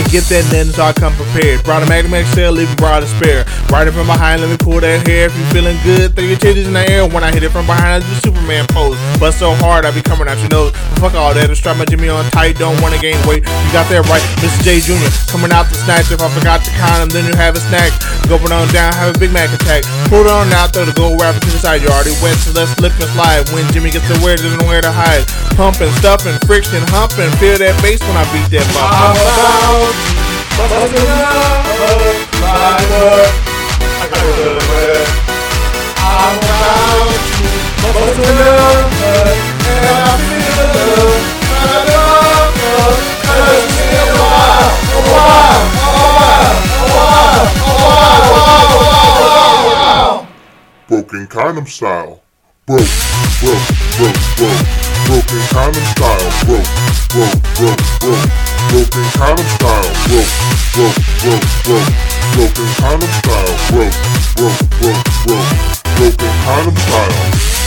get that nothing, so I come prepared. Brought a Magnum XL, leave you brought a spare. Right from behind, let me pull that hair. If you feeling good, throw your titties in the air. When I hit it from behind, I do Superman pose. But so hard, I be coming out your nose. Fuck all that, I strap my Jimmy on tight, don't wanna gain weight. You got that right, Mr. J Jr. coming out the snatch. If I forgot to count them, then you have a snack. Going on down, have a Big Mac attack. Pull it on out there to go rapper to the side. You already wet, so let's slip and slide. When Jimmy gets to wear, doesn't wear to hide. Pumping, stuffing, friction, humping. Feel that bass when I beat that bop. I'm about busting up my work. I'm about to busting up and I feel the love. I love love. Cause it's been a while. Broken condom style. Broke. Broken condom style. Broke. Broken condom style. Broke. Broken condom style. Broke. Broken condom style.